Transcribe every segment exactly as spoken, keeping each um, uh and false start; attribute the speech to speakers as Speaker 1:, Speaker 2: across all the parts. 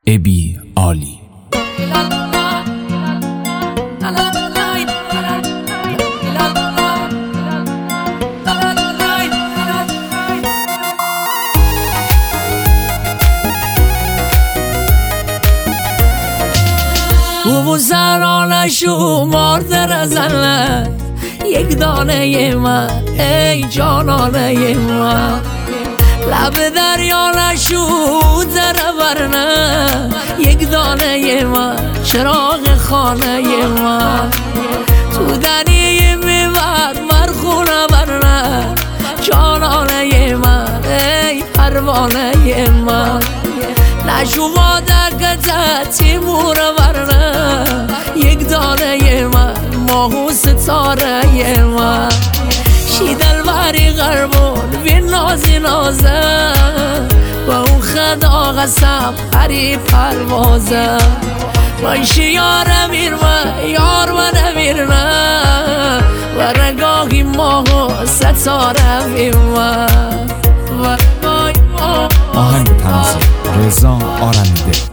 Speaker 1: ابی عالی.
Speaker 2: او سران شمار در زنه یک دانه من ای جانانه من، لب دریا نشود در ورنه یک دانه من چراغ خانه من، تو دنی میبرد مرخونه ورنه جانانه من ای پروانه من، نشوما دکت تیمور ورنه یک دانه من ماهو ستاره من، شیدل وری غربون بی نازی نازه و اون خدا قسم هری پروازه، من شیار میرمه یار من میرنه و رگاهی ماهو ستاره میمه.
Speaker 1: آهنگ تنظیم رضا آرمیده.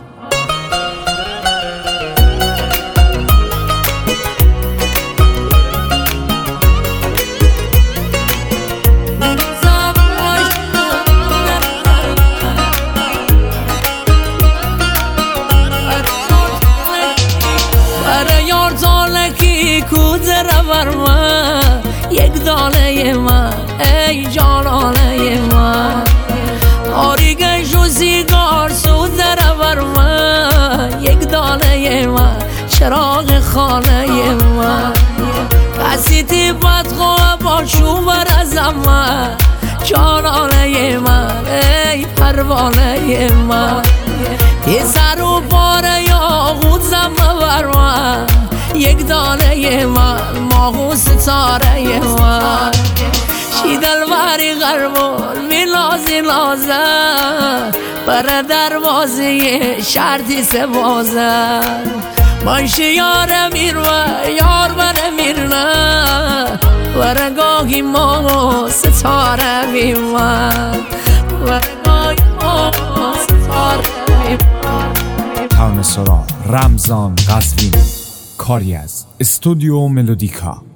Speaker 2: برای یار تالکی کود رور من یک دانه من ای جانانه من، آریگه شو سیگار سود رور من یک دانه من چراغ خانه من، کسی تیبت خواه با شوبر ازم من جانانه من ای پروانه من، یه سر و پاره یاقوت زم بر من یک دانه من ماهو ستاره من، شیدل وری غربون می نازی نازه بر دروازه شرطی سبازه، من شیار میروه یار من میرنه و رگاهی ماهو ستاره میمن و رگاهی ماهو ستاره میمن.
Speaker 1: ترانه‌سرا رمضان قزوینی، کاری از استودیو ملودیکا.